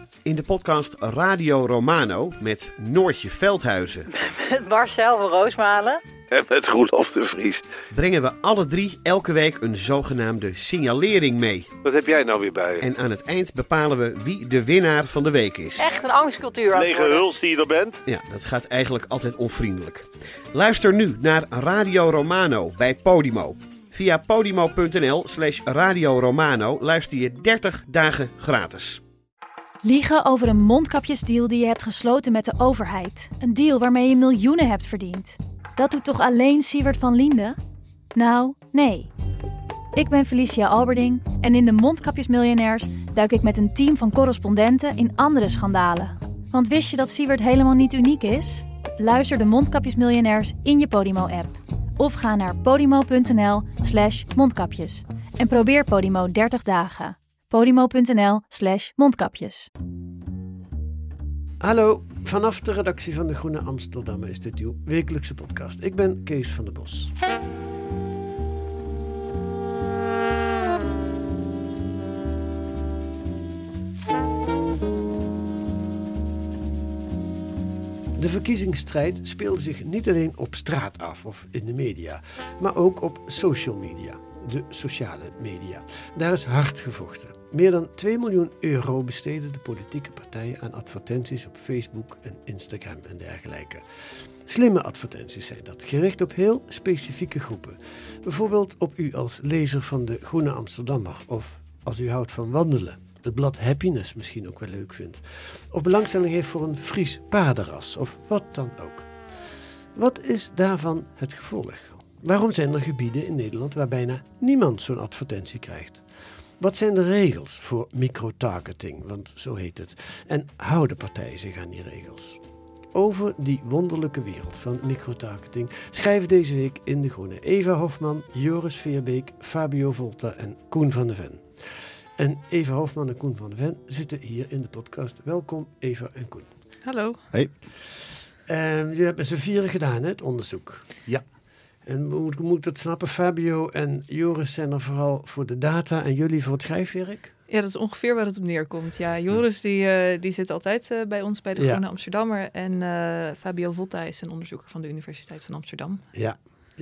In de podcast Radio Romano met Noortje Veldhuizen. Met Marcel van Roosmalen. En met Roelof de Vries. Brengen we alle drie elke week een zogenaamde signalering mee. Wat heb jij nou weer bij je? En aan het eind bepalen we wie de winnaar van de week is. Echt een angstcultuur aan het Lege worden. huls die je er bent? Ja, dat gaat eigenlijk altijd onvriendelijk. Luister nu naar Radio Romano bij Podimo. Via podimo.nl/Radio Romano luister je 30 dagen gratis. Liegen over een mondkapjesdeal die je hebt gesloten met de overheid. Een deal waarmee je miljoenen hebt verdiend. Dat doet toch alleen Siewert van Liende? Nou, nee. Ik ben Felicia Alberding en in de Mondkapjesmiljonairs duik ik met een team van correspondenten in andere schandalen. Want wist je dat Siewert helemaal niet uniek is? Luister de Mondkapjesmiljonairs in je Podimo-app. Of ga naar podimo.nl/mondkapjes. En probeer Podimo 30 dagen. podimo.nl/mondkapjes. Hallo, vanaf de redactie van De Groene Amsterdammer is dit uw wekelijkse podcast. Ik ben Kees van der Bos. De verkiezingsstrijd speelde zich niet alleen op straat af of in de media, maar ook op social media, de sociale media. Daar is hard gevochten. Meer dan 2 miljoen euro besteden de politieke partijen aan advertenties op Facebook en Instagram en dergelijke. Slimme advertenties zijn dat, gericht op heel specifieke groepen. Bijvoorbeeld op u als lezer van De Groene Amsterdammer of als u houdt van wandelen. Het blad Happiness misschien ook wel leuk vindt. Of belangstelling heeft voor een Fries paardenras of wat dan ook. Wat is daarvan het gevolg? Waarom zijn er gebieden in Nederland waar bijna niemand zo'n advertentie krijgt? Wat zijn de regels voor microtargeting, want zo heet het? En houden partijen zich aan die regels? Over die wonderlijke wereld van microtargeting schrijven deze week in De Groene Eva Hofman, Joris Veerbeek, Fabio Volta en Koen van de Ven. En Eva Hofman en Koen van de Ven zitten hier in de podcast. Welkom Eva en Koen. Hallo. Hey. Jullie hebben z'n vieren gedaan, hè, het onderzoek. Ja. En hoe moet ik dat snappen? Fabio en Joris zijn er vooral voor de data en jullie voor het schrijfwerk? Ja, dat is ongeveer waar het op neerkomt. Ja, Joris die zit altijd bij ons bij de Groene Amsterdammer. En Fabio Volta is een onderzoeker van de Universiteit van Amsterdam. Ja.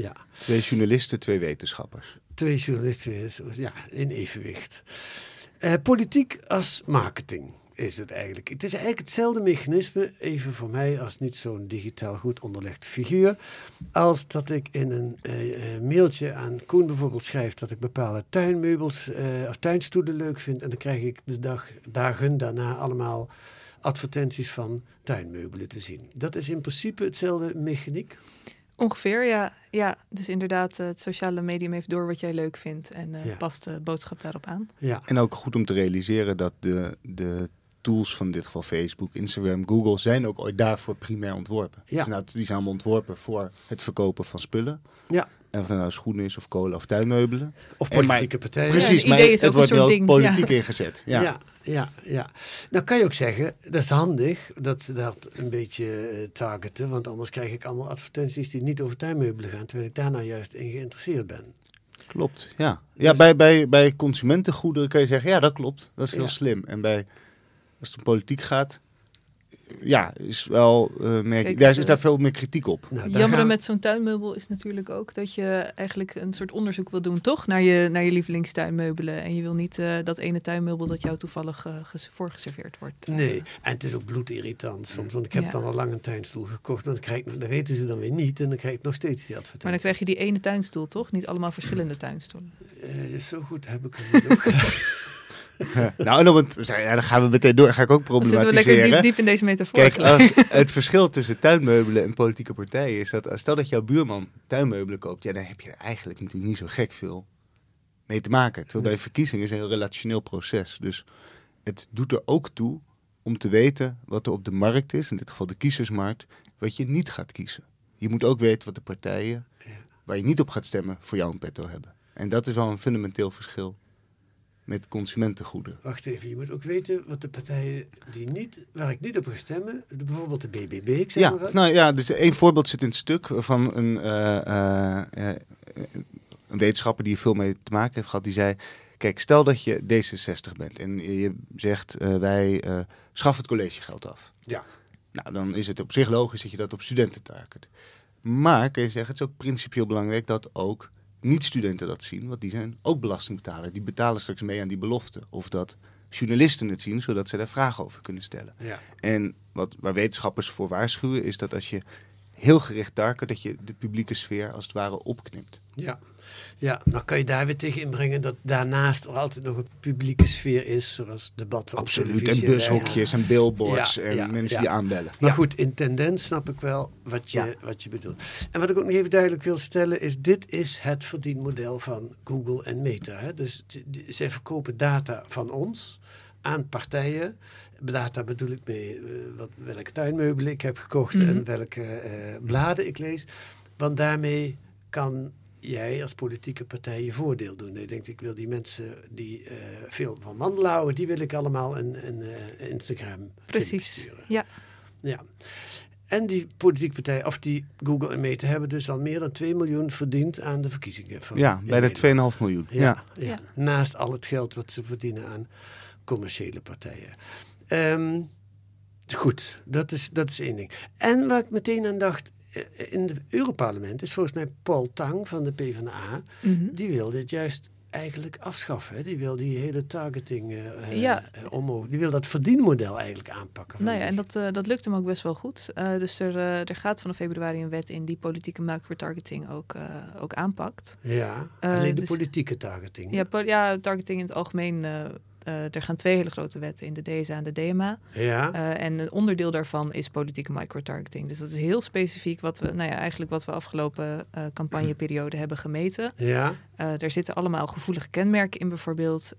2 journalisten, 2 wetenschappers. 2 journalisten, ja, in evenwicht. Politiek als marketing is het eigenlijk. Het is eigenlijk hetzelfde mechanisme, even voor mij als niet zo'n digitaal goed onderlegd figuur, als dat ik in een mailtje aan Koen bijvoorbeeld schrijf dat ik bepaalde tuinmeubels of tuinstoelen leuk vind en dan krijg ik de dagen daarna allemaal advertenties van tuinmeubelen te zien. Dat is in principe hetzelfde mechaniek. Ongeveer, ja. Ja, dus inderdaad, het sociale medium heeft door wat jij leuk vindt en past de boodschap daarop aan. Ja. En ook goed om te realiseren dat de tools van in dit geval Facebook, Instagram, Google zijn ook ooit daarvoor primair ontworpen. Ja. Dus die zijn allemaal ontworpen voor het verkopen van spullen. Ja. En of het nou schoenen is of kolen of tuinmeubelen. Of politieke partijen. Precies, het maar idee is het ook wordt een soort wel ding. politiek ingezet. Ja. Ja. Nou kan je ook zeggen, dat is handig dat ze dat een beetje targeten, want anders krijg ik allemaal advertenties die niet over tuinmeubelen gaan, terwijl ik daar nou juist in geïnteresseerd ben. Klopt, ja. Ja, bij consumentengoederen kun je zeggen, ja, dat klopt. Dat is heel slim. En als het om politiek gaat, ja, is wel is daar veel meer kritiek op. Nou, Jammer met zo'n tuinmeubel is natuurlijk ook dat je eigenlijk een soort onderzoek wil doen, toch? Naar je lievelingstuinmeubelen. En je wil niet dat ene tuinmeubel dat jou toevallig voorgeserveerd wordt. Nee, en het is ook bloedirritant soms. Want ik heb dan al lang een tuinstoel gekocht. Maar dat weten ze dan weer niet. En dan krijg ik nog steeds die advertentie. Maar dan krijg je die ene tuinstoel, toch? Niet allemaal verschillende tuinstoelen. Zo goed heb ik het niet ook gedaan. Nou, dan gaan we meteen door. Ga ik ook problematiseren. Zitten we lekker diep in deze metafoor. Kijk, als het verschil tussen tuinmeubelen en politieke partijen is dat, stel dat jouw buurman tuinmeubelen koopt, ja, dan heb je er eigenlijk natuurlijk niet zo gek veel mee te maken. Terwijl bij verkiezingen is een heel relationeel proces. Dus het doet er ook toe om te weten wat er op de markt is, in dit geval de kiezersmarkt, wat je niet gaat kiezen. Je moet ook weten wat de partijen waar je niet op gaat stemmen voor jou in petto hebben. En dat is wel een fundamenteel verschil met consumentengoederen. Wacht even, je moet ook weten wat de partijen waar ik niet op ga stemmen, bijvoorbeeld de BBB, ik zeg maar wat. Nou ja, dus één voorbeeld zit in het stuk van een wetenschapper die er veel mee te maken heeft gehad, die zei, kijk, stel dat je D66 bent en je zegt wij schaf het collegegeld af. Ja. Nou, dan is het op zich logisch dat je dat op studenten target. Maar kun je zeggen, het is ook principieel belangrijk dat ook niet-studenten dat zien. Want die zijn ook belastingbetaler. Die betalen straks mee aan die belofte. Of dat journalisten het zien, zodat ze daar vragen over kunnen stellen. Ja. En waar wetenschappers voor waarschuwen, is dat als je heel gericht target, dat je de publieke sfeer als het ware opknipt. Ja. Ja, nou kan je daar weer tegen inbrengen dat daarnaast er altijd nog een publieke sfeer is, zoals debatten op televisie. En bushokjes en billboards Ja, en ja, mensen ja. die aanbellen. Maar goed, in tendens snap ik wel wat je bedoelt. En wat ik ook nog even duidelijk wil stellen is, dit is het verdienmodel van Google en Meta. Hè? Dus zij verkopen data van ons aan partijen. Data bedoel ik mee welke tuinmeubelen ik heb gekocht en welke bladen ik lees. Want daarmee kan jij als politieke partij je voordeel doen. Je denkt, ik wil die mensen die veel van wandelen houden, die wil ik allemaal een Instagram Precies, sturen. Ja. En die politieke partij, of die Google en Meta, hebben dus al meer dan 2 miljoen verdiend aan de verkiezingen. Bij de 2,5 miljoen. Ja. Naast al het geld wat ze verdienen aan commerciële partijen. Goed, dat is één ding. En waar ik meteen aan dacht, in het Europarlement is volgens mij Paul Tang van de PvdA, die wil dit juist eigenlijk afschaffen. Hè? Die wil die hele targeting omhoog. Die wil dat verdienmodel eigenlijk aanpakken. Nou ja, en dat lukt hem ook best wel goed. Dus er gaat vanaf februari een wet in die politieke microtargeting ook aanpakt. Ja, alleen de dus politieke targeting. Ja, targeting in het algemeen. Er gaan 2 hele grote wetten in, de DSA en de DMA. Ja. En een onderdeel daarvan is politieke microtargeting. Dus dat is heel specifiek wat we afgelopen campagneperiode hebben gemeten. Ja. Er zitten allemaal gevoelige kenmerken in, bijvoorbeeld.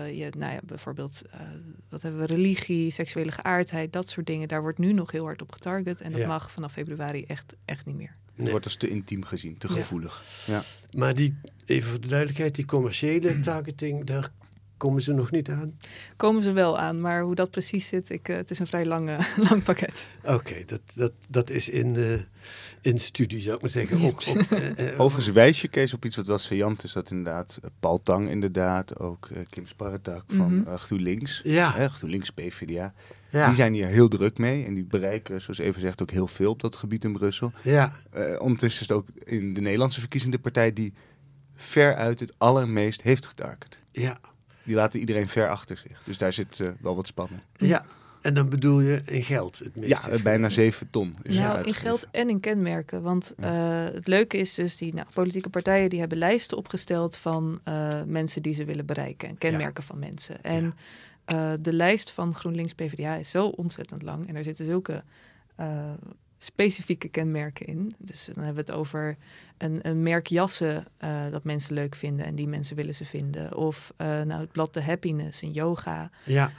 Wat hebben we? Religie, seksuele geaardheid, dat soort dingen. Daar wordt nu nog heel hard op getarget. En dat mag vanaf februari echt niet meer. Het wordt als te intiem gezien, te gevoelig. Ja. Maar even voor de duidelijkheid, die commerciële targeting, daar komen ze nog niet aan? Komen ze wel aan, maar hoe dat precies zit, het is een vrij lang pakket. Oké, dat is in studie, zou ik maar zeggen. Overigens wijs je, Kees, op iets wat wel saillant is, dat inderdaad Paul Tang inderdaad, ook Kim Sparretak van GroenLinks, GroenLinks PvdA, die zijn hier heel druk mee en die bereiken, zoals Eva zegt, ook heel veel op dat gebied in Brussel. Ja. Ondertussen is het ook in de Nederlandse verkiezingen de partij die veruit het allermeest heeft getarget. Ja. Die laten iedereen ver achter zich. Dus daar zit wel wat spanning. Ja, en dan bedoel je in geld het meeste? Ja, bijna 7 ton. Is in geld en in kenmerken. Want het leuke is dus, politieke partijen die hebben lijsten opgesteld van mensen die ze willen bereiken. En kenmerken van mensen. En de lijst van GroenLinks PvdA is zo ontzettend lang. En er zitten zulke specifieke kenmerken in. Dus dan hebben we het over een merk jassen dat mensen leuk vinden en die mensen willen ze vinden. Of het blad The Happiness, een yoga. Ja.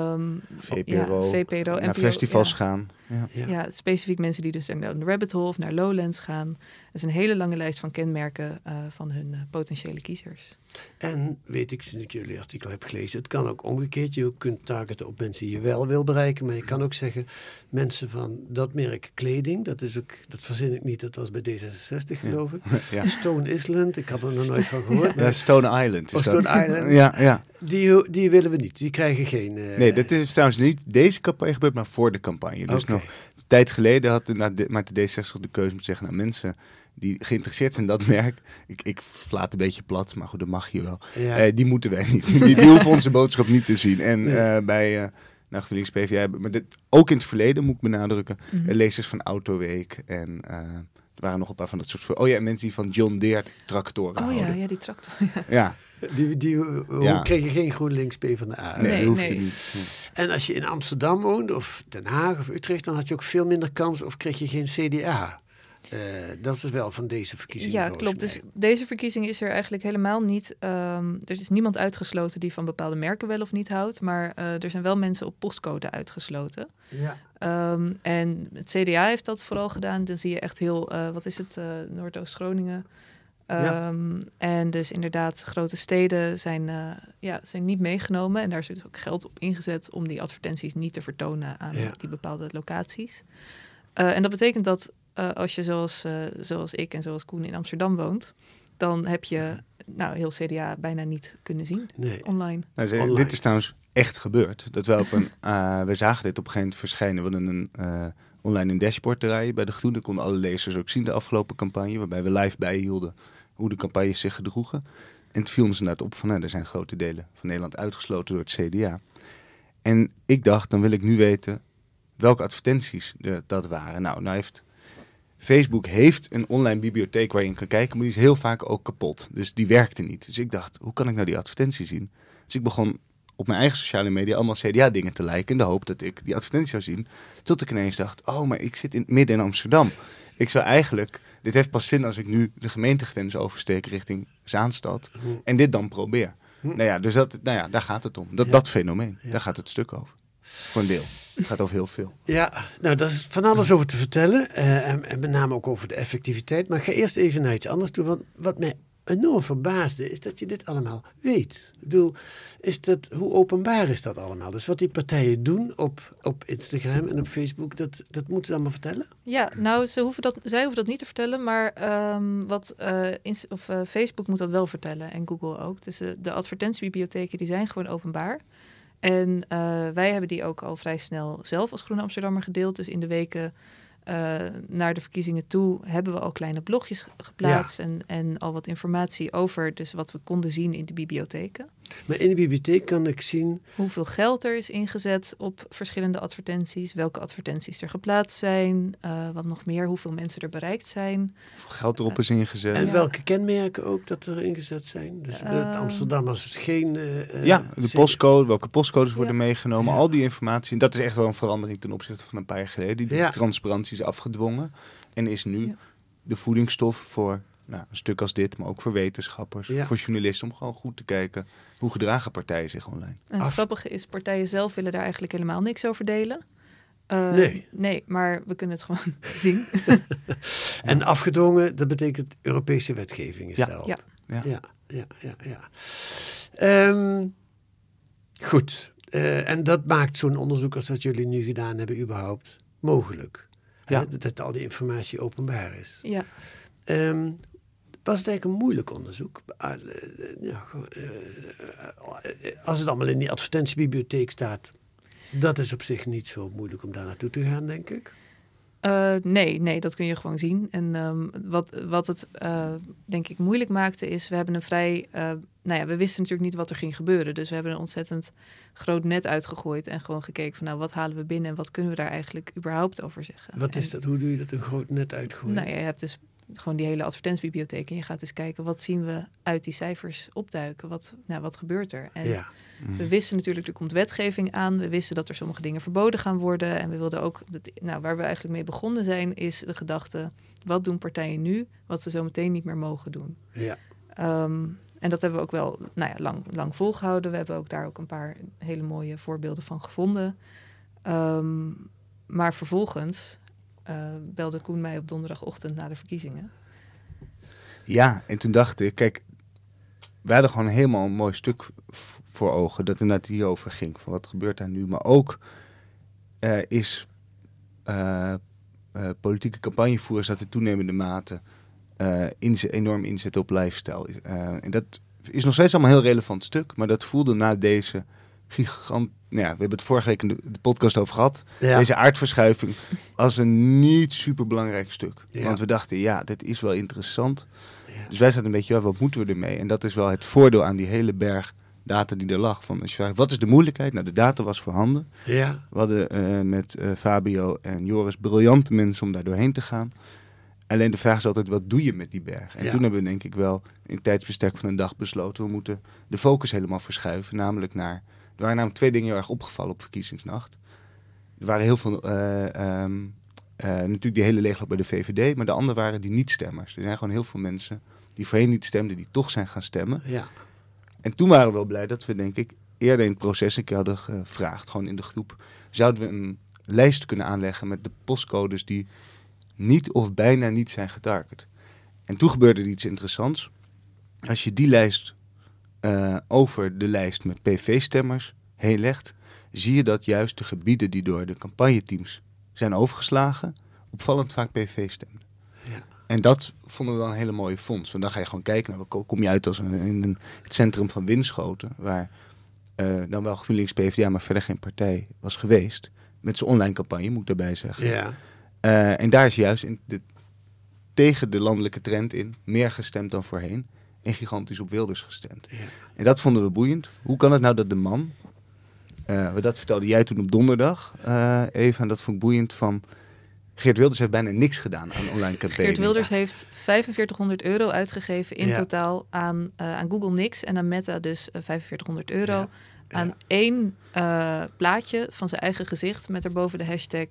VPRO, naar festivals gaan. Ja, specifiek mensen die dus naar de Rabbit Hole of naar Lowlands gaan. Dat is een hele lange lijst van kenmerken van hun potentiële kiezers. En weet ik, sinds ik jullie artikel heb gelezen, het kan ook omgekeerd. Je kunt targeten op mensen die je wel wil bereiken. Maar je kan ook zeggen, mensen van dat merk kleding, dat verzin ik niet, dat was bij D66 geloof ik. Ja. Stone Island, ik had er nog nooit van gehoord. Ja, Stone Island is dat. Stone Island. Ja. Die willen we niet, die krijgen geen... Nee, dat is trouwens niet deze campagne gebeurd, maar voor de campagne. Dus nog een tijd geleden had de D66 de keuze om te zeggen, mensen die geïnteresseerd zijn in dat merk, ik slaat een beetje plat, maar goed, dat mag hier wel. Ja. Die moeten wij niet. Die hoeven onze boodschap niet te zien. En bij GroenLinks PvdA, maar ook in het verleden, moet ik benadrukken, lezers van Autoweek en... er waren nog een paar van dat soort... mensen die van John Deere tractoren houden. Ja, die tractor. Ja. Die kregen geen GroenLinks PvdA. Nee, dat hoefde niet. Nee. En als je in Amsterdam woonde, of Den Haag of Utrecht, dan had je ook veel minder kans of kreeg je geen CDA. Dat is wel van deze verkiezingen. Ja, klopt. Dus deze verkiezing is er eigenlijk helemaal niet... er is niemand uitgesloten die van bepaalde merken wel of niet houdt. Maar er zijn wel mensen op postcode uitgesloten. Ja. En het CDA heeft dat vooral gedaan. Dan zie je echt heel... Noordoost-Groningen. En dus inderdaad, grote steden zijn niet meegenomen. En daar zit ook geld op ingezet om die advertenties niet te vertonen aan die bepaalde locaties. En dat betekent dat als je zoals ik en zoals Koen in Amsterdam woont, dan heb je heel CDA bijna niet kunnen zien online. Nou, dit is trouwens echt gebeurd. Dat wij we zagen dit op een gegeven moment verschijnen. We hadden online een dashboard draaien bij De Groene. Konden alle lezers ook zien de afgelopen campagne. Waarbij we live bijhielden hoe de campagnes zich gedroegen. En het viel ons inderdaad op van er zijn grote delen van Nederland uitgesloten door het CDA. En ik dacht, dan wil ik nu weten welke advertenties dat waren. Nou Facebook heeft een online bibliotheek waar je in kan kijken, maar die is heel vaak ook kapot. Dus die werkte niet. Dus ik dacht, hoe kan ik nou die advertentie zien? Dus ik begon op mijn eigen sociale media allemaal CDA-dingen te liken in de hoop dat ik die advertentie zou zien. Tot ik ineens dacht, maar ik zit midden in Amsterdam. Ik zou eigenlijk, dit heeft pas zin als ik nu de gemeentegrens oversteek richting Zaanstad en dit dan probeer. Dus daar gaat het om. Dat fenomeen, daar gaat het stuk over. Voor een deel. Het gaat over heel veel. Ja, nou, daar is van alles over te vertellen. En met name ook over de effectiviteit. Maar ik ga eerst even naar iets anders toe. Want wat mij enorm verbaasde is dat je dit allemaal weet. Ik bedoel, hoe openbaar is dat allemaal? Dus wat die partijen doen op Instagram en op Facebook, dat moeten ze allemaal vertellen? Ja, nou, zij hoeven dat niet te vertellen, maar Facebook moet dat wel vertellen en Google ook. Dus de advertentiebibliotheken die zijn gewoon openbaar. En wij hebben die ook al vrij snel zelf als Groene Amsterdammer gedeeld. Dus in de weken naar de verkiezingen toe hebben we al kleine blogjes geplaatst en al wat informatie over dus wat we konden zien in de bibliotheken. Maar in de bibliotheek kan ik zien hoeveel geld er is ingezet op verschillende advertenties, welke advertenties er geplaatst zijn, wat nog meer, hoeveel mensen er bereikt zijn. Hoeveel geld erop is ingezet. En welke kenmerken ook dat er ingezet zijn. Dus Amsterdammers geen... de postcode, welke postcodes worden meegenomen, al die informatie. Dat is echt wel een verandering ten opzichte van een paar jaar geleden. Die transparantie is afgedwongen en is nu de voedingsstof voor een stuk als dit, maar ook voor wetenschappers, voor journalisten, om gewoon goed te kijken hoe gedragen partijen zich online. En het grappige is, partijen zelf willen daar eigenlijk helemaal niks over delen. Nee, maar we kunnen het gewoon zien. En afgedwongen, dat betekent Europese wetgeving is daarop. Ja. Goed. En dat maakt zo'n onderzoek als wat jullie nu gedaan hebben überhaupt mogelijk. Ja. Dat al die informatie openbaar is. Ja. Was het eigenlijk een moeilijk onderzoek? Als het allemaal in die advertentiebibliotheek staat, dat is op zich niet zo moeilijk om daar naartoe te gaan, denk ik. Nee, dat kun je gewoon zien. En wat het denk ik moeilijk maakte is, we hebben een vrij... we wisten natuurlijk niet wat er ging gebeuren. Dus we hebben een ontzettend groot net uitgegooid en gewoon gekeken van wat halen we binnen en wat kunnen we daar eigenlijk überhaupt over zeggen. Wat is dat? Hoe doe je dat, een groot net uitgooien? Nou, je hebt dus gewoon die hele advertentiebibliotheek en je gaat eens kijken wat zien we uit die cijfers opduiken. Wat gebeurt er? En we wisten natuurlijk, er komt wetgeving aan. We wisten dat er sommige dingen verboden gaan worden. En we wilden ook, waar we eigenlijk mee begonnen zijn, is de gedachte, wat doen partijen nu, wat ze zo meteen niet meer mogen doen? Ja. En dat hebben we ook wel lang volgehouden. We hebben ook daar ook een paar hele mooie voorbeelden van gevonden. Maar vervolgens belde Koen mij op donderdagochtend na de verkiezingen. Ja, en toen dacht ik, kijk, wij hadden gewoon helemaal een mooi stuk voor ogen dat inderdaad hierover ging. Van wat gebeurt daar nu? Maar ook is politieke campagnevoerders dat in toenemende mate enorm inzetten op lifestyle. En dat is nog steeds allemaal een heel relevant stuk, maar dat voelde na deze gigant... we hebben het vorige week in de podcast over gehad. Ja. Deze aardverschuiving als een niet super belangrijk stuk. Ja. Want we dachten, dit is wel interessant. Ja. Dus wij zaten een beetje, wat moeten we ermee? En dat is wel het voordeel aan die hele berg data die er lag. Van, als je vraagt, wat is de moeilijkheid? Nou, de data was voorhanden. Ja. We hadden met Fabio en Joris briljante mensen om daar doorheen te gaan. Alleen de vraag is altijd, wat doe je met die berg? En toen hebben we denk ik wel in tijdsbestek van een dag besloten, we moeten de focus helemaal verschuiven. Namelijk naar... Er waren namelijk twee dingen heel erg opgevallen op verkiezingsnacht. Er waren heel veel, natuurlijk die hele leegloop bij de VVD, maar de andere waren die niet-stemmers. Er zijn gewoon heel veel mensen die voorheen niet stemden, die toch zijn gaan stemmen. Ja. En toen waren we wel blij dat we, denk ik, eerder in het proces een keer hadden gevraagd, gewoon in de groep, zouden we een lijst kunnen aanleggen met de postcodes die niet of bijna niet zijn getarget. En toen gebeurde er iets interessants. Als je die lijst over de lijst met PV-stemmers heen legt, zie je dat juist de gebieden die door de campagneteams zijn overgeslagen, opvallend vaak PV stemden. Ja. En dat vonden we wel een hele mooie fonds. Want dan ga je gewoon kijken naar, kom je uit als in het centrum van Winschoten, waar dan wel GroenLinks PvdA, maar verder geen partij was geweest. Met zijn online campagne, moet ik daarbij zeggen. Ja. En daar is juist tegen de landelijke trend in meer gestemd dan voorheen. En gigantisch op Wilders gestemd. Ja. En dat vonden we boeiend. Hoe kan het nou dat de man, dat vertelde jij toen op donderdag, Eva, en dat vond ik boeiend van, Geert Wilders heeft bijna niks gedaan aan online campagne. Geert Wilders heeft €4500 uitgegeven in totaal aan Google niks en aan Meta dus €4500 aan 1 plaatje van zijn eigen gezicht met erboven de hashtag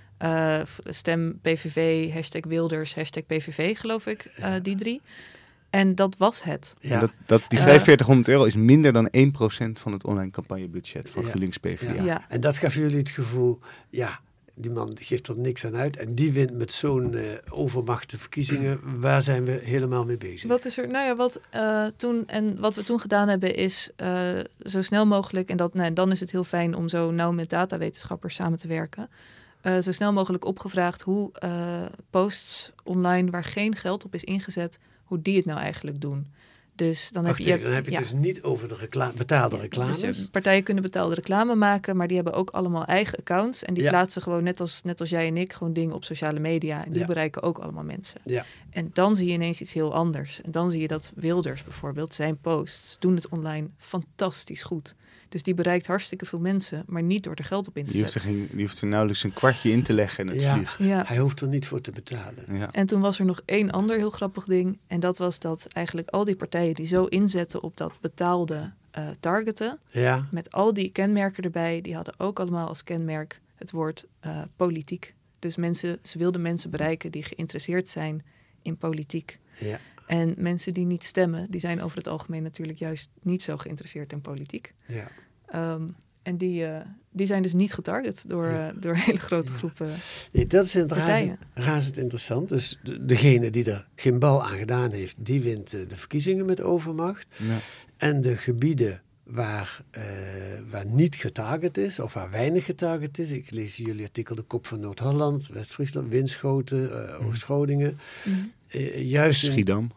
stem PVV, hashtag Wilders, hashtag PVV, geloof ik, die 3. En dat was het. Ja. En die €4500 is minder dan 1% van het online campagnebudget van GroenLinks PvdA. Ja. En dat gaf jullie het gevoel, die man geeft er niks aan uit. En die wint met zo'n overmachte verkiezingen. Waar zijn we helemaal mee bezig? Wat is er? Nou ja, wat we toen gedaan hebben is zo snel mogelijk, en dan is het heel fijn om zo nauw met datawetenschappers samen te werken. Zo snel mogelijk opgevraagd hoe posts online waar geen geld op is ingezet, hoe die het nou eigenlijk doen. Dus dan heb je het dus niet over de betaalde reclames. Dus partijen kunnen betaalde reclame maken, maar die hebben ook allemaal eigen accounts. En die plaatsen gewoon, net als jij en ik, gewoon dingen op sociale media. En die bereiken ook allemaal mensen. Ja. En dan zie je ineens iets heel anders. En dan zie je dat Wilders bijvoorbeeld, zijn posts, doen het online fantastisch goed. Dus die bereikt hartstikke veel mensen, maar niet door er geld op in te zetten. Die hoeft er nauwelijks een kwartje in te leggen en het vliegt. Ja. Hij hoeft er niet voor te betalen. Ja. En toen was er nog 1 ander heel grappig ding. En dat was dat eigenlijk al die partijen die zo inzetten op dat betaalde targeten, met al die kenmerken erbij, die hadden ook allemaal als kenmerk het woord politiek. Dus ze wilden mensen bereiken die geïnteresseerd zijn in politiek. Ja. En mensen die niet stemmen, die zijn over het algemeen natuurlijk juist niet zo geïnteresseerd in politiek. Ja. En die zijn dus niet getarget door hele grote groepen dat is razend interessant. Dus degene die er geen bal aan gedaan heeft, die wint de verkiezingen met overmacht. Ja. En de gebieden waar niet getarget is, of waar weinig getarget is. Ik lees jullie artikel De Kop van Noord-Holland, West-Friesland, Winschoten, Oost-Groningen. Juist Schiedam.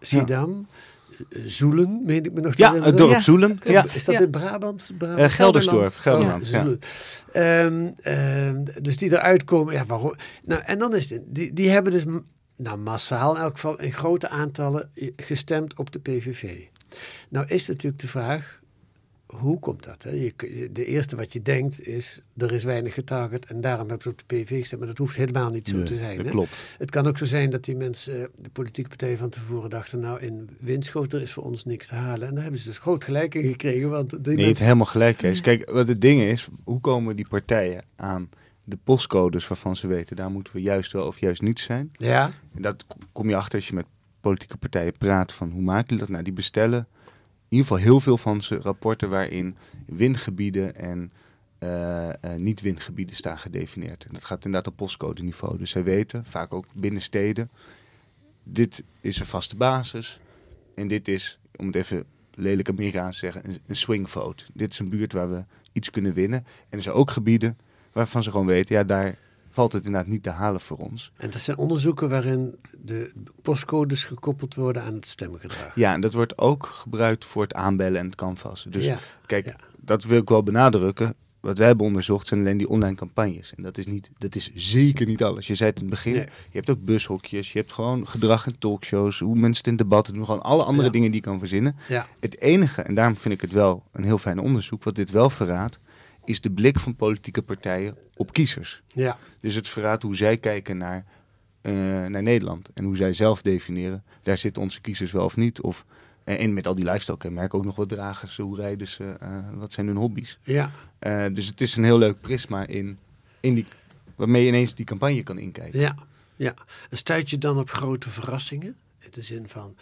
Zoelen, meen ik me nog te herinneren. Het dorp Zoelen. Ja. Is dat in Brabant? Geldersdorp. Gelderland. Dus die eruit komen. Waarom? Nou, en dan is het, die hebben dus massaal in elk geval in grote aantallen gestemd op de PVV. Nou is natuurlijk de vraag, hoe komt dat? Hè? De eerste wat je denkt is, er is weinig getarget en daarom hebben ze op de PVV gestemd. Maar dat hoeft helemaal niet zo te zijn. Dat hè? klopt. Het kan ook zo zijn dat die mensen, de politieke partijen van tevoren dachten, nou in Winschoten is voor ons niks te halen. En daar hebben ze dus groot gelijk in gekregen. Want die mensen... het helemaal gelijk is. Kijk, wat het ding is, hoe komen die partijen aan de postcodes waarvan ze weten, daar moeten we juist wel of juist niet zijn. Ja. En dat kom je achter als je met politieke partijen praat van hoe maken die dat? Nou, die bestellen in ieder geval heel veel van ze rapporten waarin windgebieden en niet-windgebieden staan gedefinieerd. En dat gaat inderdaad op postcode niveau. Dus zij weten, vaak ook binnen steden, dit is een vaste basis. En dit is, om het even lelijk Amerikaans te zeggen, een swing vote. Dit is een buurt waar we iets kunnen winnen. En er zijn ook gebieden waarvan ze gewoon weten, daar valt het inderdaad niet te halen voor ons. En dat zijn onderzoeken waarin de postcodes gekoppeld worden aan het stemgedrag. Ja, en dat wordt ook gebruikt voor het aanbellen en het canvassen. Dus kijk, dat wil ik wel benadrukken. Wat wij hebben onderzocht zijn alleen die online campagnes. En dat is zeker niet alles. Je zei het in het begin, je hebt ook bushokjes, je hebt gewoon gedrag in talkshows, hoe mensen het in debatten doen, gewoon alle andere dingen die je kan verzinnen. Ja. Het enige, en daarom vind ik het wel een heel fijn onderzoek, wat dit wel verraadt, is de blik van politieke partijen op kiezers. Ja. Dus het verraadt hoe zij kijken naar Nederland. En hoe zij zelf definiëren, daar zitten onze kiezers wel of niet. En met al die lifestyle-kenmerken ook nog wat dragen ze, hoe rijden ze, wat zijn hun hobby's. Ja. Dus het is een heel leuk prisma waarmee je inees die campagne kan inkijken. Ja. En stuit je dan op grote verrassingen? In de zin van,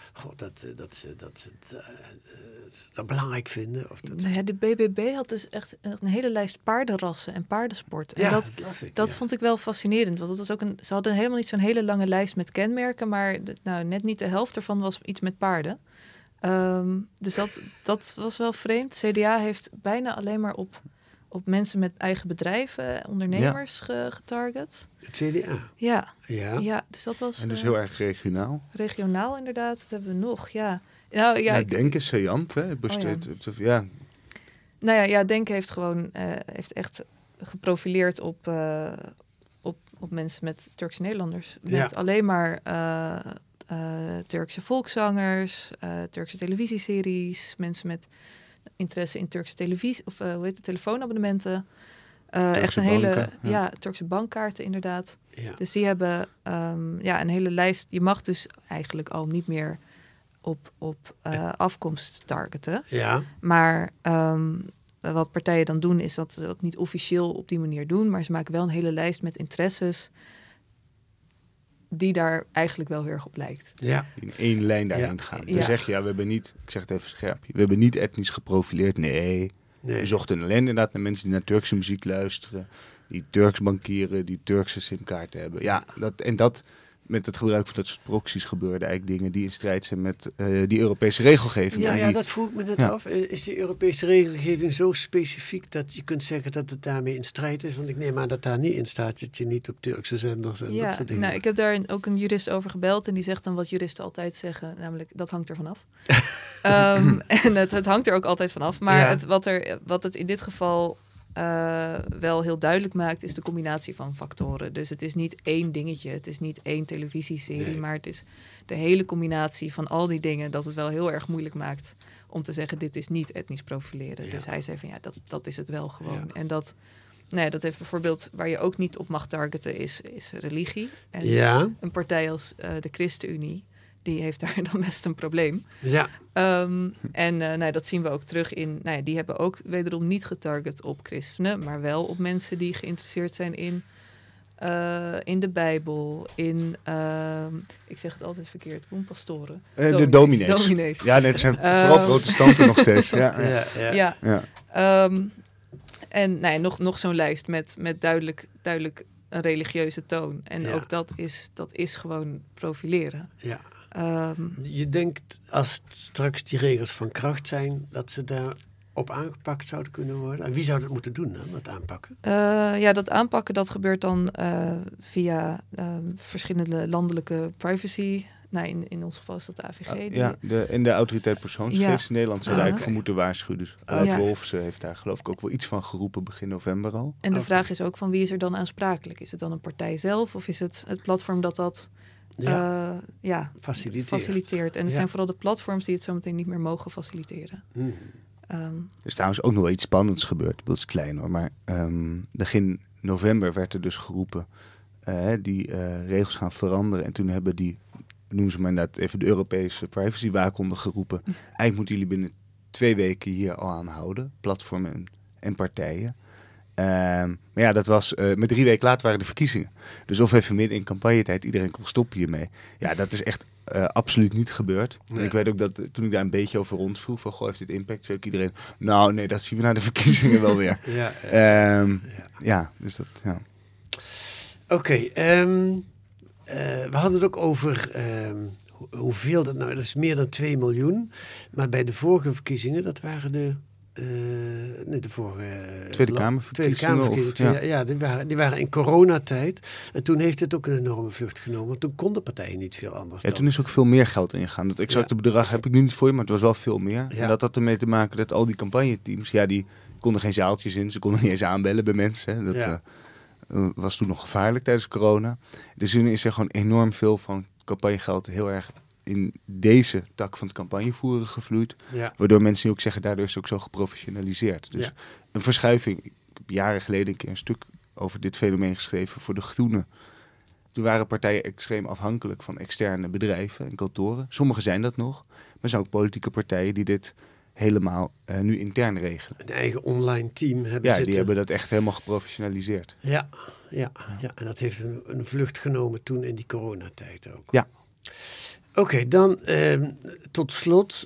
dat belangrijk vinden? Of dat... De BBB had dus echt een hele lijst paardenrassen en paardensport. En dat vond ik wel fascinerend. Want het was ook ze hadden helemaal niet zo'n hele lange lijst met kenmerken, maar net niet de helft ervan was iets met paarden. Dus dat was wel vreemd. CDA heeft bijna alleen maar op mensen met eigen bedrijven, ondernemers getarget. Het CDA? Ja, dus dat was... En dus heel erg regionaal. Regionaal inderdaad, dat hebben we nog, ja. Nou, Denken is saillant, hè? Denken heeft gewoon heeft echt geprofileerd op mensen met Turkse Nederlanders. Met alleen maar Turkse volkszangers, Turkse televisieseries, mensen met interesse in Turkse televisie, of telefoonabonnementen. Echt een hele Turkse bankkaarten inderdaad. Ja. Dus die hebben een hele lijst. Je mag dus eigenlijk al niet meer op afkomst targeten. Ja. Maar wat partijen dan doen is dat ze dat niet officieel op die manier doen, maar ze maken wel een hele lijst met interesses die daar eigenlijk wel heel erg op lijkt. Ja. In één lijn daarin gaan. Dan zeg je, we hebben niet, ik zeg het even scherp, we hebben niet etnisch geprofileerd. Nee. We zochten alleen inderdaad naar mensen die naar Turkse muziek luisteren, die Turks bankieren, die Turkse simkaarten hebben. Ja, dat met het gebruik van dat soort proxies gebeurde eigenlijk dingen die in strijd zijn met die Europese regelgeving. Ja, dat vroeg ik me net af. Is die Europese regelgeving zo specifiek dat je kunt zeggen dat het daarmee in strijd is? Want ik neem aan dat daar niet in staat dat je niet op Turkse zenders en dat soort dingen. Nou, ik heb daar ook een jurist over gebeld en die zegt dan wat juristen altijd zeggen, namelijk dat hangt er vanaf. En het hangt er ook altijd vanaf. Maar wat het in dit geval wel heel duidelijk maakt, is de combinatie van factoren. Dus het is niet één dingetje, het is niet één televisieserie, maar het is de hele combinatie van al die dingen dat het wel heel erg moeilijk maakt om te zeggen, dit is niet etnisch profileren. Ja. Dus hij zei van dat is het wel gewoon. Ja. En dat heeft bijvoorbeeld, waar je ook niet op mag targeten, is religie. En een partij als de ChristenUnie, die heeft daar dan best een probleem. Ja. Dat zien we ook terug in... die hebben ook wederom niet getarget op christenen, maar wel op mensen die geïnteresseerd zijn in de Bijbel, in... ik zeg het altijd verkeerd, pastoren. De dominees. Ja, het zijn vooral protestanten nog steeds. Ja. Nog zo'n lijst met duidelijk een religieuze toon. En ook dat is gewoon profileren. Ja. Je denkt, als straks die regels van kracht zijn, dat ze daar op aangepakt zouden kunnen worden? En wie zou dat moeten doen dan, dat aanpakken? Dat aanpakken, dat gebeurt dan via verschillende landelijke privacy. In ons geval is dat de AVG. In de autoriteit persoonsgegevens in Nederland zou eigenlijk voor moeten waarschuwen. Dus Wolfsen heeft daar geloof ik ook wel iets van geroepen begin november al. En de vraag is ook van wie is er dan aansprakelijk? Is het dan een partij zelf of is het platform dat faciliteert. En het zijn vooral de platforms die het zo meteen niet meer mogen faciliteren. Er is trouwens ook nog wel iets spannends gebeurd. Het is klein hoor, maar begin november werd er dus geroepen die regels gaan veranderen. En toen hebben noemen ze maar inderdaad even de Europese privacywaakhond geroepen. Eigenlijk moeten jullie binnen 2 weken hier al aan houden. Platformen en partijen. Maar dat was... met 3 weken later waren de verkiezingen. Dus of even midden in campagnetijd iedereen kon stoppen hiermee. Ja, dat is echt absoluut niet gebeurd. Nee. En ik weet ook dat toen ik daar een beetje over rondvroeg van, goh, heeft dit impact? Zei ook iedereen, nou nee, dat zien we na de verkiezingen wel weer. Dus dat, ja. Oké, we hadden het ook over hoeveel dat nou... Dat is meer dan 2 miljoen. Maar bij de vorige verkiezingen, dat waren de vorige... Tweede Kamerverkiezingen. Die waren in coronatijd. En toen heeft het ook een enorme vlucht genomen. Want toen konden partijen niet veel anders dan. Toen is ook veel meer geld ingegaan. Dat exacte bedrag heb ik nu niet voor je, maar het was wel veel meer. Ja. En dat had ermee te maken dat al die campagneteams... die konden geen zaaltjes in. Ze konden niet eens aanbellen bij mensen. Hè. Dat was toen nog gevaarlijk tijdens corona. Dus nu is er gewoon enorm veel van campagnegeld heel erg in deze tak van het campagnevoeren gevloeid. Ja. Waardoor mensen nu ook zeggen, daardoor is het ook zo geprofessionaliseerd. Dus een verschuiving. Ik heb jaren geleden een keer een stuk over dit fenomeen geschreven voor de Groenen. Toen waren partijen extreem afhankelijk van externe bedrijven en kantoren. Sommigen zijn dat nog. Maar er zijn ook politieke partijen die dit helemaal nu intern regelen. Een eigen online team hebben zitten. Ja, die hebben dat echt helemaal geprofessionaliseerd. Ja. En dat heeft een vlucht genomen toen in die coronatijd ook. Ja. Oké, dan tot slot.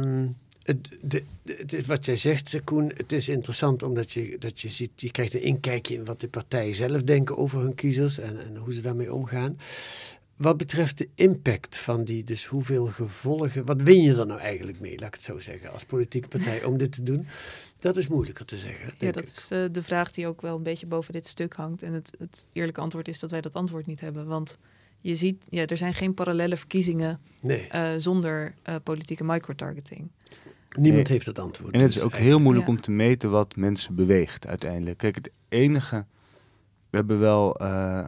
Wat jij zegt, Koen, het is interessant omdat je ziet, je krijgt een inkijkje in wat de partijen zelf denken over hun kiezers en hoe ze daarmee omgaan. wat betreft de impact van die, dus hoeveel gevolgen, wat win je er nou eigenlijk mee, laat ik het zo zeggen, als politieke partij om dit te doen? Dat is moeilijker te zeggen. Ja, dat is de vraag die ook wel een beetje boven dit stuk hangt. En het eerlijke antwoord is dat wij dat antwoord niet hebben. Want je ziet, er zijn geen parallelle verkiezingen zonder politieke microtargeting. Niemand heeft het antwoord. En het is ook heel moeilijk om te meten wat mensen beweegt uiteindelijk. Kijk, het enige... We hebben wel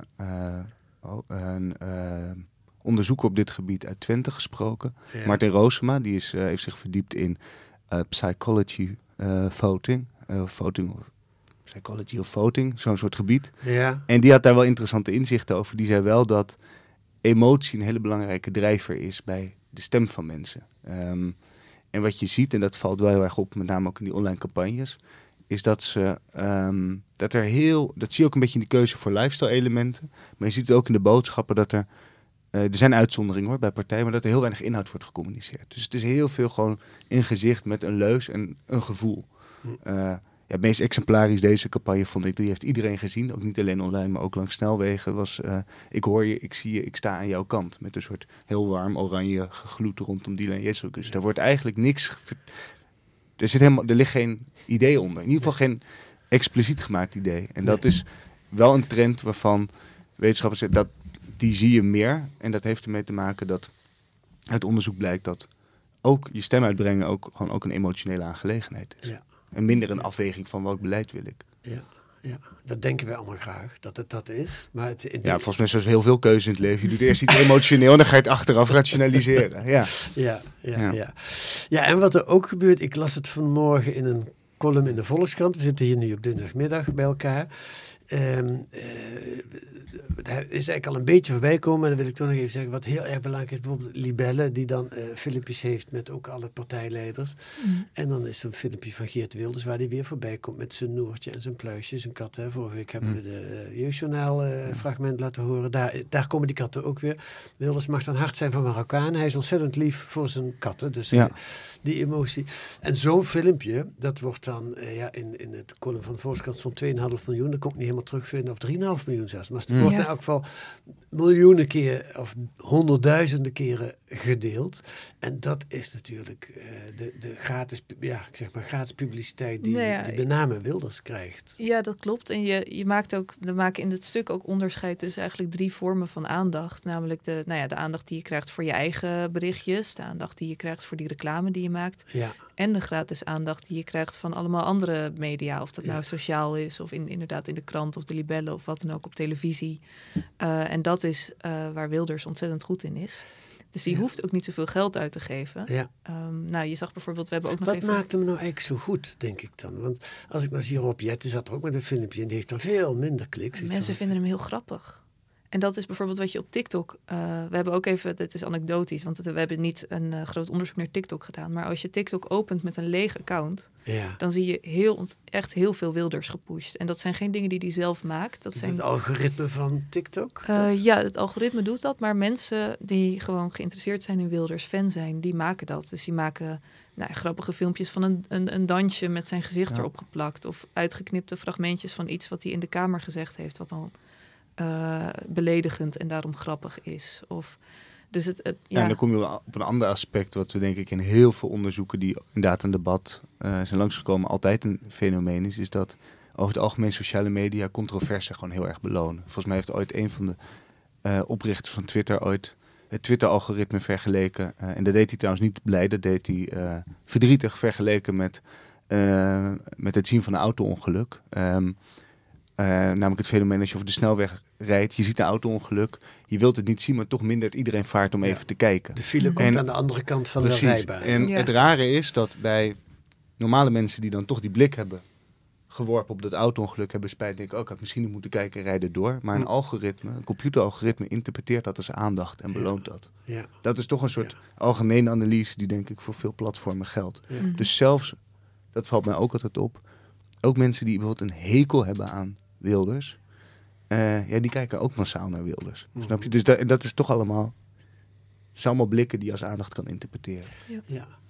een onderzoeker op dit gebied uit Twente gesproken. Ja. Martin Roosema, die heeft zich verdiept in psychology voting. Psychology of voting, zo'n soort gebied. Ja. En die had daar wel interessante inzichten over. Die zei wel dat emotie een hele belangrijke drijver is bij de stem van mensen. En wat je ziet, en dat valt wel heel erg op, met name ook in die online campagnes, is dat ze, dat zie je ook een beetje in de keuze voor lifestyle elementen, maar je ziet het ook in de boodschappen dat er zijn uitzonderingen hoor, bij partijen, maar dat er heel weinig inhoud wordt gecommuniceerd. Dus het is heel veel gewoon in gezicht met een leus en een gevoel. Het meest exemplarisch deze campagne vond ik, die heeft iedereen gezien, ook niet alleen online, maar ook langs snelwegen, was ik hoor je, ik zie je, ik sta aan jouw kant. Met een soort heel warm oranje gegloed rondom Dylan Jezus. Dus daar wordt eigenlijk niks... Er ligt geen idee onder. In ieder geval geen expliciet gemaakt idee. En dat is wel een trend waarvan wetenschappers zeggen, die zie je meer. En dat heeft ermee te maken dat uit onderzoek blijkt dat ook je stem uitbrengen ook een emotionele aangelegenheid is. Ja. En minder een afweging van welk beleid wil ik. Ja, dat denken wij allemaal graag, dat het dat is. Maar volgens mij is er heel veel keuze in het leven. Je doet eerst iets emotioneel en dan ga je het achteraf rationaliseren. Ja, en wat er ook gebeurt, ik las het vanmorgen in een column in de Volkskrant. We zitten hier nu op dinsdagmiddag bij elkaar. Daar is eigenlijk al een beetje voorbij komen, maar dan wil ik toch nog even zeggen wat heel erg belangrijk is. Bijvoorbeeld Libelle, die dan filmpjes heeft met ook alle partijleiders. En dan is zo'n filmpje van Geert Wilders, waar hij weer voorbij komt met zijn Noortje en zijn Pluisje, zijn kat. Vorige week hebben we de Jeugdjournaal fragment laten horen. Daar komen die katten ook weer. Wilders mag dan hard zijn van Marokkaan. Hij is ontzettend lief voor zijn katten. Dus die emotie. En zo'n filmpje, dat wordt dan in het column van de Volkskrant van 2,5 miljoen. Dat kon ik niet helemaal terugvinden. Of 3,5 miljoen zelfs. Maar het wordt in elk geval miljoenen keer of honderdduizenden keren gedeeld. En dat is natuurlijk de gratis, gratis publiciteit die met name Wilders krijgt. Ja, dat klopt. En je maakt ook, we maken in dit stuk ook onderscheid tussen eigenlijk 3 vormen van aandacht. Namelijk de aandacht die je krijgt voor je eigen berichtjes, de aandacht die je krijgt voor die reclame die je maakt. Ja. En de gratis aandacht die je krijgt van allemaal andere media. Of dat nou sociaal is, of inderdaad in de krant of de Libelle of wat dan ook op televisie. En dat is waar Wilders ontzettend goed in is. Dus die hoeft ook niet zoveel geld uit te geven. Ja. Je zag bijvoorbeeld, we hebben ook nog Wat maakt hem nou eigenlijk zo goed, denk ik dan? Want als ik nou zie Rob Jetten zat er ook met een filmpje en die heeft dan veel minder kliks. Mensen vinden hem heel grappig. En dat is bijvoorbeeld wat je op TikTok... we hebben ook even, dit is anekdotisch, want we hebben niet een groot onderzoek naar TikTok gedaan. Maar als je TikTok opent met een leeg account, dan zie je echt heel veel Wilders gepusht. En dat zijn geen dingen die hij zelf maakt. Dat zijn het algoritme van TikTok? Het algoritme doet dat. Maar mensen die gewoon geïnteresseerd zijn in Wilders, fan zijn, die maken dat. Dus die maken grappige filmpjes van een dansje met zijn gezicht erop geplakt. Of uitgeknipte fragmentjes van iets wat hij in de Kamer gezegd heeft, wat dan beledigend en daarom grappig is. En dan kom je op een ander aspect, wat we denk ik in heel veel onderzoeken die inderdaad een debat zijn langsgekomen altijd een fenomeen is dat over het algemeen sociale media controverse gewoon heel erg belonen. Volgens mij heeft ooit een van de oprichters van Twitter ooit het Twitter-algoritme vergeleken. En dat deed hij trouwens niet blij, dat deed hij verdrietig vergeleken met het zien van een auto-ongeluk. Namelijk het fenomeen als je over de snelweg rijdt, je ziet een auto-ongeluk, je wilt het niet zien, maar toch mindert iedereen vaart om even te kijken. De file komt aan de andere kant van de rijbaan. En het rare is dat bij normale mensen die dan toch die blik hebben geworpen op dat auto-ongeluk, hebben spijt, denken, ik had misschien niet moeten kijken en rijden door. Maar een computeralgoritme interpreteert dat als aandacht en beloont dat. Ja. Dat is toch een soort algemene analyse die denk ik voor veel platformen geldt. Ja. Dus zelfs, dat valt mij ook altijd op, ook mensen die bijvoorbeeld een hekel hebben aan Wilders, die kijken ook massaal naar Wilders. Snap je? Dus dat is toch allemaal... Het zijn allemaal blikken die je als aandacht kan interpreteren. Ja.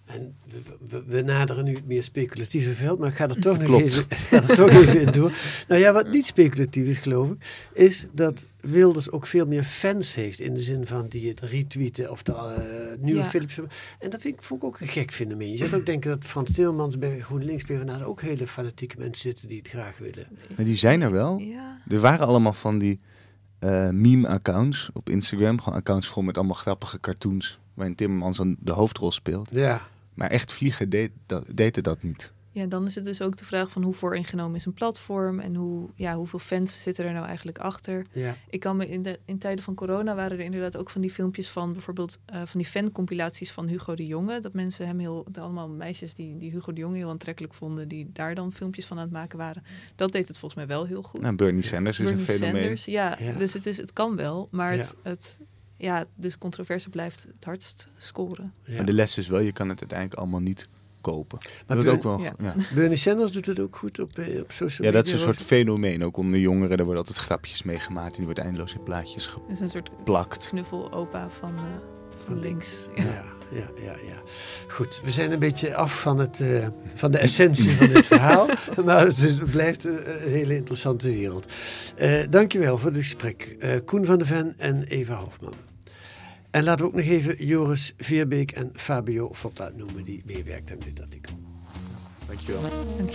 En we naderen nu het meer speculatieve veld, maar ik ga er toch nog even in door. Nou ja, wat niet speculatief is, geloof ik, is dat Wilders ook veel meer fans heeft. In de zin van die het retweeten of de nieuwe Philips. En dat vond ik ook een gek fenomeen. Je zou ook denken dat Frans Timmermans bij GroenLinks PvdA er ook hele fanatieke mensen zitten die het graag willen. Maar die zijn er wel. Ja. Er waren allemaal van die meme-accounts op Instagram. Gewoon accounts vol met allemaal grappige cartoons waarin Timmermans dan de hoofdrol speelt. Ja. Maar echt vliegen deed dat niet. Ja, dan is het dus ook de vraag van hoe vooringenomen is een platform en hoeveel fans zitten er nou eigenlijk achter. Ja. Ik kan me in tijden van corona waren er inderdaad ook van die filmpjes van bijvoorbeeld van die fancompilaties van Hugo de Jonge. Dat mensen hem allemaal meisjes die Hugo de Jonge heel aantrekkelijk vonden, die daar dan filmpjes van aan het maken waren. Dat deed het volgens mij wel heel goed. Nou, Bernie Sanders is een fenomeen. Ja, dus het kan wel, maar dus controverse blijft het hardst scoren. Ja. Maar de les is wel, je kan het uiteindelijk allemaal niet kopen. Maar ook wel, Bernie Sanders doet het ook goed op social media. Ja, dat is een soort fenomeen. Ook onder jongeren, daar worden altijd grapjes mee gemaakt. En die wordt eindeloos in plaatjes geplakt. Het is een soort knuffelopa van links. Ja. Goed, we zijn een beetje af van de essentie van dit verhaal. Maar het blijft een hele interessante wereld. Dankjewel voor het gesprek. Koen van de Ven en Eva Hofman. En laten we ook nog even Joris Veerbeek en Fabio Fotta noemen die meewerkt aan dit artikel. Dankjewel.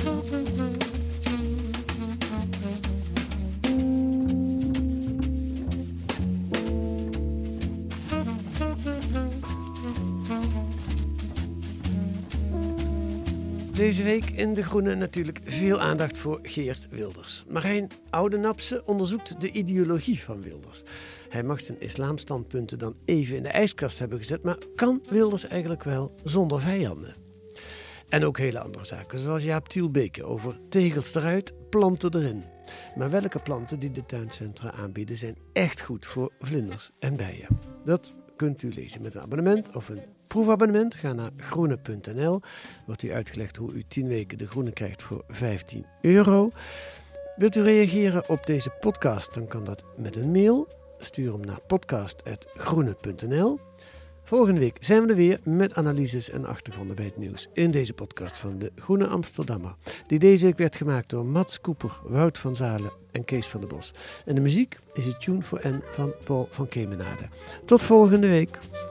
Deze week in De Groene natuurlijk veel aandacht voor Geert Wilders. Marijn Oudenapse onderzoekt de ideologie van Wilders. Hij mag zijn islamstandpunten dan even in de ijskast hebben gezet, maar kan Wilders eigenlijk wel zonder vijanden? En ook hele andere zaken, zoals Jaap Tielbeke over tegels eruit, planten erin. Maar welke planten die de tuincentra aanbieden zijn echt goed voor vlinders en bijen? Dat kunt u lezen met een abonnement of een proefabonnement. Ga naar groene.nl. Wordt u uitgelegd hoe u 10 weken De Groene krijgt voor €15. Wilt u reageren op deze podcast? Dan kan dat met een mail. Stuur hem naar podcast@groene.nl. Volgende week zijn we er weer met analyses en achtergronden bij het nieuws in deze podcast van De Groene Amsterdammer. Die deze week werd gemaakt door Mats Koeper, Wout van Zalen en Kees van der Bos. En de muziek is het Tune for N van Paul van Kemenade. Tot volgende week.